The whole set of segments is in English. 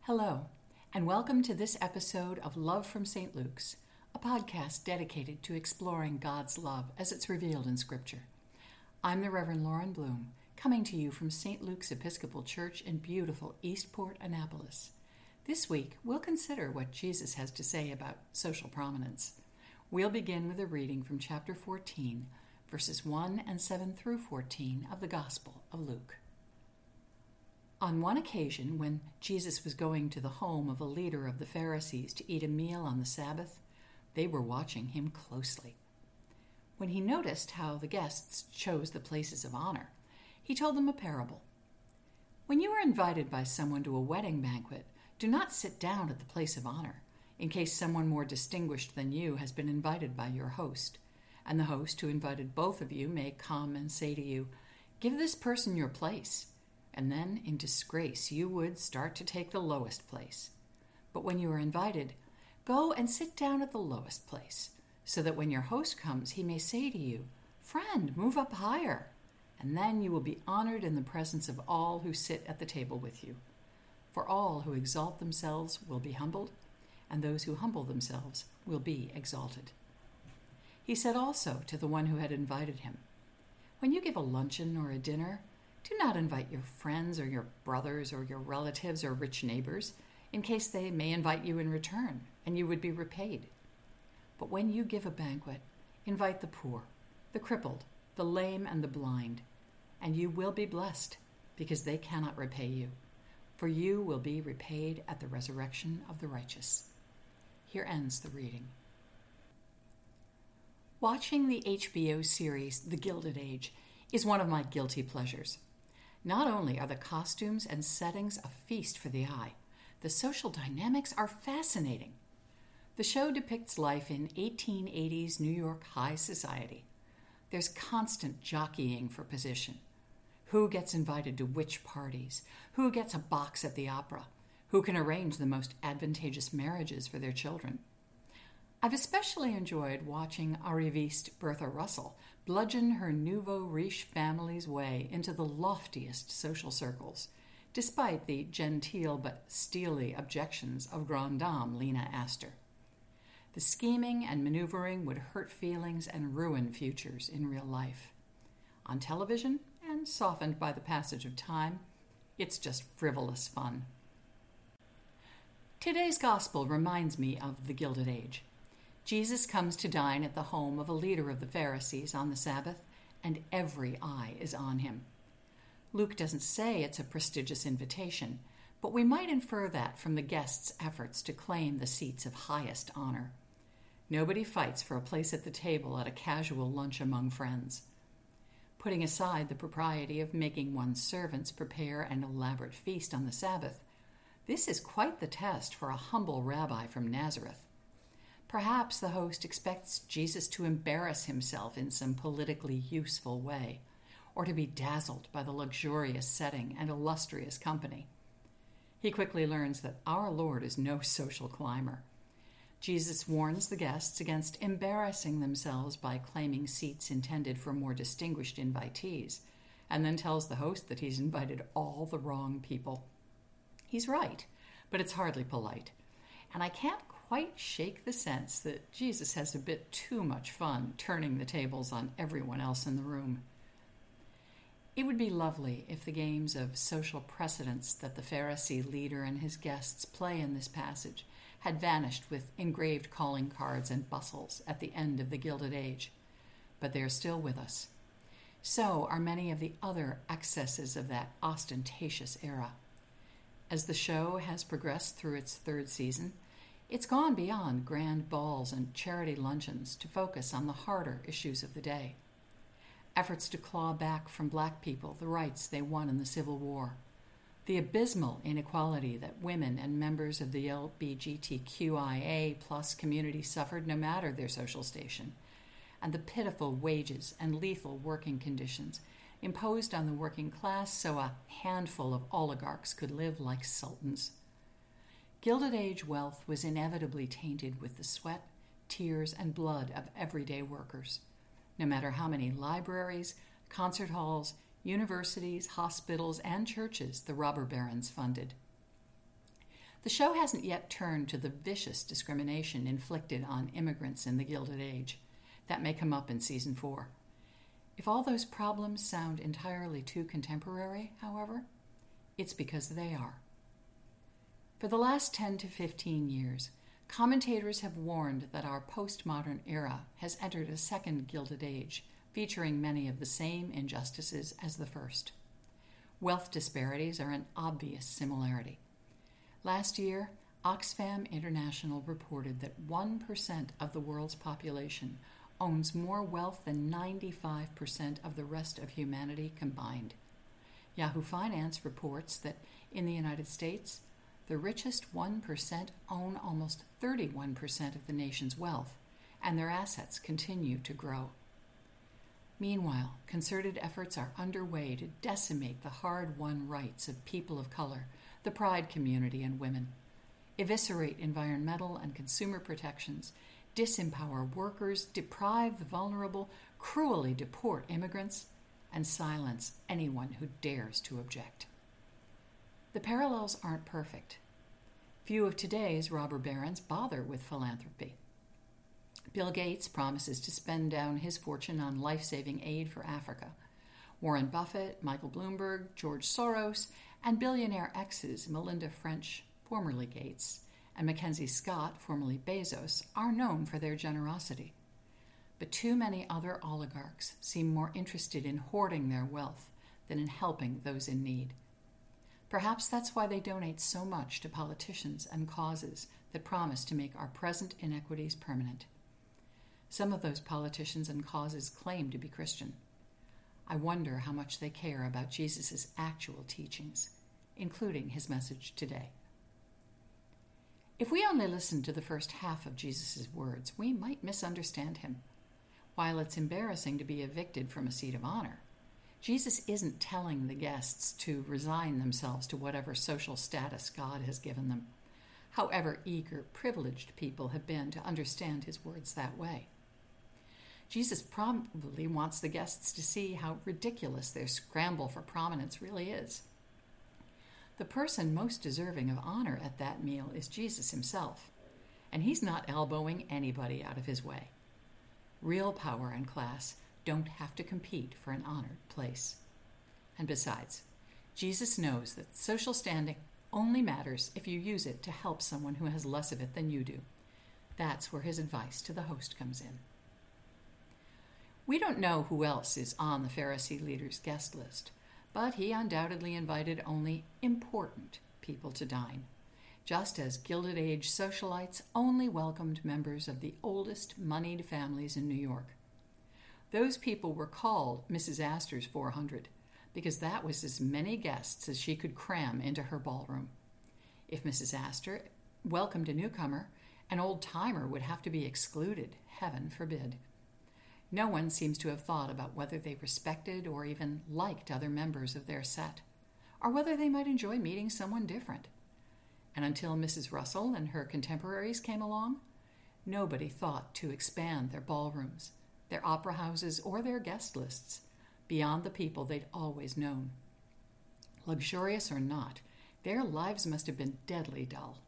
Hello, and welcome to this episode of Love from St. Luke's, a podcast dedicated to exploring God's love as it's revealed in Scripture. I'm the Reverend Lauren Bloom, coming to you from St. Luke's Episcopal Church in beautiful Eastport, Annapolis. This week, we'll consider what Jesus has to say about social prominence. We'll begin with a reading from chapter 14, verses 1 and 7 through 14 of the Gospel of Luke. On one occasion, when Jesus was going to the home of a leader of the Pharisees to eat a meal on the Sabbath, they were watching him closely. When he noticed how the guests chose the places of honor, he told them a parable. When you are invited by someone to a wedding banquet, do not sit down at the place of honor, in case someone more distinguished than you has been invited by your host, and the host who invited both of you may come and say to you, "Give this person your place." And then, in disgrace, you would start to take the lowest place. But when you are invited, go and sit down at the lowest place, so that when your host comes, he may say to you, "Friend, move up higher." And then you will be honored in the presence of all who sit at the table with you. For all who exalt themselves will be humbled, and those who humble themselves will be exalted. He said also to the one who had invited him, "When you give a luncheon or a dinner, do not invite your friends or your brothers or your relatives or rich neighbors, in case they may invite you in return, and you would be repaid. But when you give a banquet, invite the poor, the crippled, the lame, and the blind, and you will be blessed, because they cannot repay you, for you will be repaid at the resurrection of the righteous." Here ends the reading. Watching the HBO series The Gilded Age is one of my guilty pleasures. Not only are the costumes and settings a feast for the eye, the social dynamics are fascinating. The show depicts life in 1880s New York high society. There's constant jockeying for position. Who gets invited to which parties? Who gets a box at the opera? Who can arrange the most advantageous marriages for their children? I've especially enjoyed watching arriviste Bertha Russell bludgeon her nouveau riche family's way into the loftiest social circles, despite the genteel but steely objections of grande dame Lena Astor. The scheming and maneuvering would hurt feelings and ruin futures in real life. On television, and softened by the passage of time, it's just frivolous fun. Today's gospel reminds me of the Gilded Age. Jesus comes to dine at the home of a leader of the Pharisees on the Sabbath, and every eye is on him. Luke doesn't say it's a prestigious invitation, but we might infer that from the guests' efforts to claim the seats of highest honor. Nobody fights for a place at the table at a casual lunch among friends. Putting aside the propriety of making one's servants prepare an elaborate feast on the Sabbath, this is quite the test for a humble rabbi from Nazareth. Perhaps the host expects Jesus to embarrass himself in some politically useful way, or to be dazzled by the luxurious setting and illustrious company. He quickly learns that our Lord is no social climber. Jesus warns the guests against embarrassing themselves by claiming seats intended for more distinguished invitees, and then tells the host that he's invited all the wrong people. He's right, but it's hardly polite, and I can't quite shake the sense that Jesus has a bit too much fun turning the tables on everyone else in the room. It would be lovely if the games of social precedence that the Pharisee leader and his guests play in this passage had vanished with engraved calling cards and bustles at the end of the Gilded Age, but they are still with us. So are many of the other excesses of that ostentatious era. As the show has progressed through its third season, it's gone beyond grand balls and charity luncheons to focus on the harder issues of the day. Efforts to claw back from black people the rights they won in the Civil War, the abysmal inequality that women and members of the LGBTQIA+ community suffered no matter their social station, and the pitiful wages and lethal working conditions imposed on the working class so a handful of oligarchs could live like sultans. Gilded Age wealth was inevitably tainted with the sweat, tears, and blood of everyday workers, no matter how many libraries, concert halls, universities, hospitals, and churches the robber barons funded. The show hasn't yet turned to the vicious discrimination inflicted on immigrants in the Gilded Age. That may come up in season 4. If all those problems sound entirely too contemporary, however, it's because they are. For the last 10 to 15 years, commentators have warned that our postmodern era has entered a second Gilded Age, featuring many of the same injustices as the first. Wealth disparities are an obvious similarity. Last year, Oxfam International reported that 1% of the world's population owns more wealth than 95% of the rest of humanity combined. Yahoo Finance reports that in the United States, the richest 1% own almost 31% of the nation's wealth, and their assets continue to grow. Meanwhile, concerted efforts are underway to decimate the hard-won rights of people of color, the pride community, and women, eviscerate environmental and consumer protections, disempower workers, deprive the vulnerable, cruelly deport immigrants, and silence anyone who dares to object. The parallels aren't perfect. Few of today's robber barons bother with philanthropy. Bill Gates promises to spend down his fortune on life-saving aid for Africa. Warren Buffett, Michael Bloomberg, George Soros, and billionaire exes Melinda French, formerly Gates, and Mackenzie Scott, formerly Bezos, are known for their generosity. But too many other oligarchs seem more interested in hoarding their wealth than in helping those in need. Perhaps that's why they donate so much to politicians and causes that promise to make our present inequities permanent. Some of those politicians and causes claim to be Christian. I wonder how much they care about Jesus' actual teachings, including his message today. If we only listened to the first half of Jesus' words, we might misunderstand him. While it's embarrassing to be evicted from a seat of honor, Jesus isn't telling the guests to resign themselves to whatever social status God has given them, however eager, privileged people have been to understand his words that way. Jesus probably wants the guests to see how ridiculous their scramble for prominence really is. The person most deserving of honor at that meal is Jesus himself, and he's not elbowing anybody out of his way. Real power and class don't have to compete for an honored place. And besides, Jesus knows that social standing only matters if you use it to help someone who has less of it than you do. That's where his advice to the host comes in. We don't know who else is on the Pharisee leader's guest list, but he undoubtedly invited only important people to dine, just as Gilded Age socialites only welcomed members of the oldest moneyed families in New York. Those people were called Mrs. Astor's 400 because that was as many guests as she could cram into her ballroom. If Mrs. Astor welcomed a newcomer, an old-timer would have to be excluded, heaven forbid. No one seems to have thought about whether they respected or even liked other members of their set, or whether they might enjoy meeting someone different. And until Mrs. Russell and her contemporaries came along, nobody thought to expand their ballrooms, their opera houses, or their guest lists beyond the people they'd always known. Luxurious or not, their lives must have been deadly dull.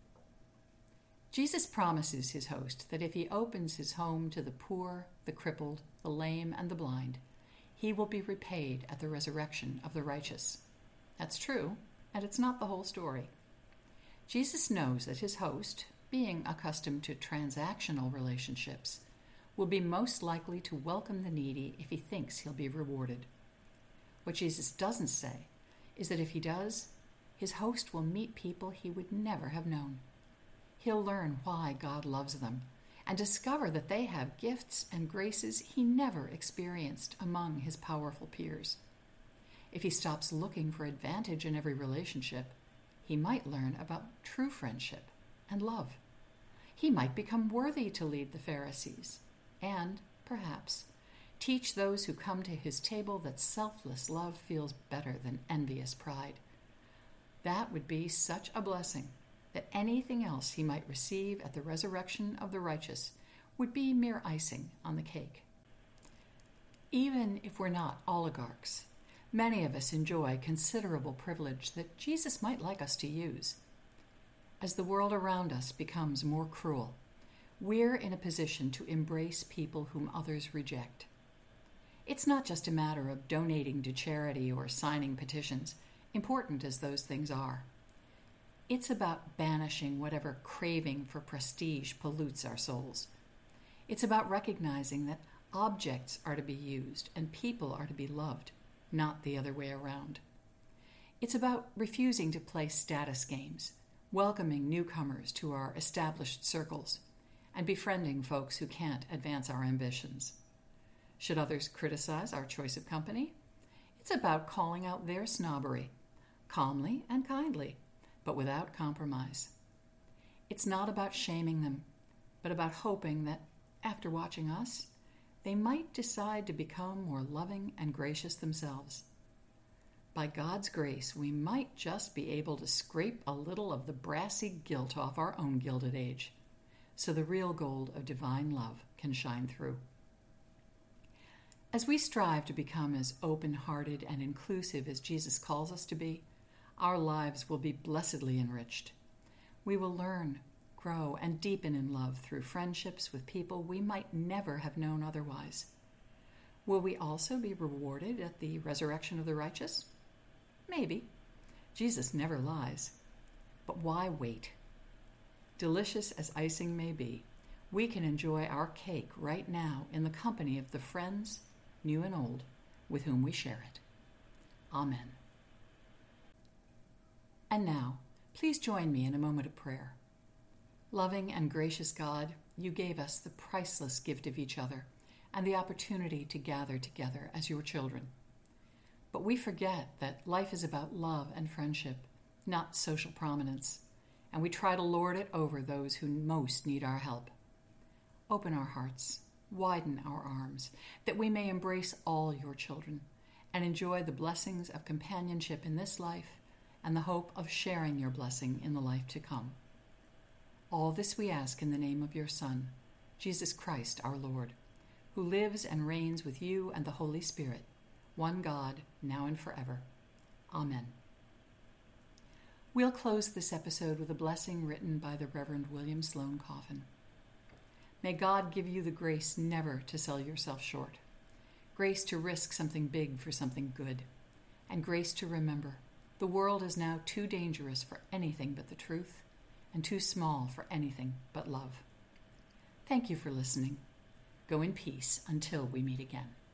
Jesus promises his host that if he opens his home to the poor, the crippled, the lame, and the blind, he will be repaid at the resurrection of the righteous. That's true, and it's not the whole story. Jesus knows that his host, being accustomed to transactional relationships, will be most likely to welcome the needy if he thinks he'll be rewarded. What Jesus doesn't say is that if he does, his host will meet people he would never have known. He'll learn why God loves them and discover that they have gifts and graces he never experienced among his powerful peers. If he stops looking for advantage in every relationship, he might learn about true friendship and love. He might become worthy to lead the Pharisees and, perhaps, teach those who come to his table that selfless love feels better than envious pride. That would be such a blessing that anything else he might receive at the resurrection of the righteous would be mere icing on the cake. Even if we're not oligarchs, many of us enjoy considerable privilege that Jesus might like us to use. As the world around us becomes more cruel, we're in a position to embrace people whom others reject. It's not just a matter of donating to charity or signing petitions, important as those things are. It's about banishing whatever craving for prestige pollutes our souls. It's about recognizing that objects are to be used and people are to be loved, not the other way around. It's about refusing to play status games, welcoming newcomers to our established circles, and befriending folks who can't advance our ambitions. Should others criticize our choice of company? It's about calling out their snobbery, calmly and kindly, but without compromise. It's not about shaming them, but about hoping that, after watching us, they might decide to become more loving and gracious themselves. By God's grace, we might just be able to scrape a little of the brassy gilt off our own gilded age, so the real gold of divine love can shine through. As we strive to become as open-hearted and inclusive as Jesus calls us to be, our lives will be blessedly enriched. We will learn, grow, and deepen in love through friendships with people we might never have known otherwise. Will we also be rewarded at the resurrection of the righteous? Maybe. Jesus never lies. But why wait? Delicious as icing may be, we can enjoy our cake right now in the company of the friends, new and old, with whom we share it. Amen. And now, please join me in a moment of prayer. Loving and gracious God, you gave us the priceless gift of each other and the opportunity to gather together as your children. But we forget that life is about love and friendship, not social prominence, and we try to lord it over those who most need our help. Open our hearts, widen our arms, that we may embrace all your children and enjoy the blessings of companionship in this life and the hope of sharing your blessing in the life to come. All this we ask in the name of your Son, Jesus Christ our Lord, who lives and reigns with you and the Holy Spirit, one God, now and forever. Amen. We'll close this episode with a blessing written by the Reverend William Sloane Coffin. May God give you the grace never to sell yourself short, grace to risk something big for something good, and grace to remember the world is now too dangerous for anything but the truth and too small for anything but love. Thank you for listening. Go in peace until we meet again.